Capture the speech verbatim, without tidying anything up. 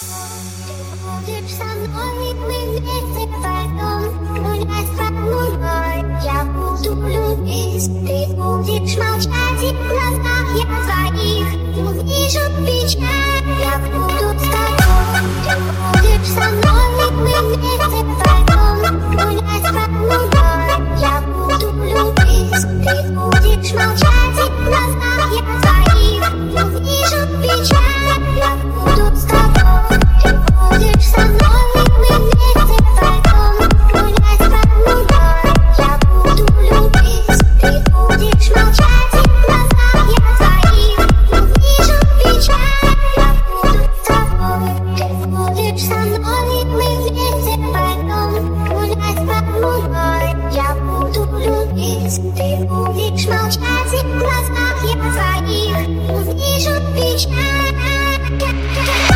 Будешь со мной, мы вместе пойдем гулять под луной. Я буду любить, ты будешь молчать, и в глазах я твоих увижу печаль. Я буду с тобой, ты будешь со мной, мы вместе пойдем гулять под луной. Я буду любить, ты будешь молчать, и в глазах я твоих увижу печаль. Я буду с тобой, ты будешь со мной, мы вместе пойдем гулять под луной. Я буду любить, ты будешь молчать, и в глазах я твоих увижу печаль. Я буду с тобой, ты будешь со мной, мы вместе пойдем гулять под луной. Я буду любить, ты будешь молчать, и в глазах я твоих увижу печаль.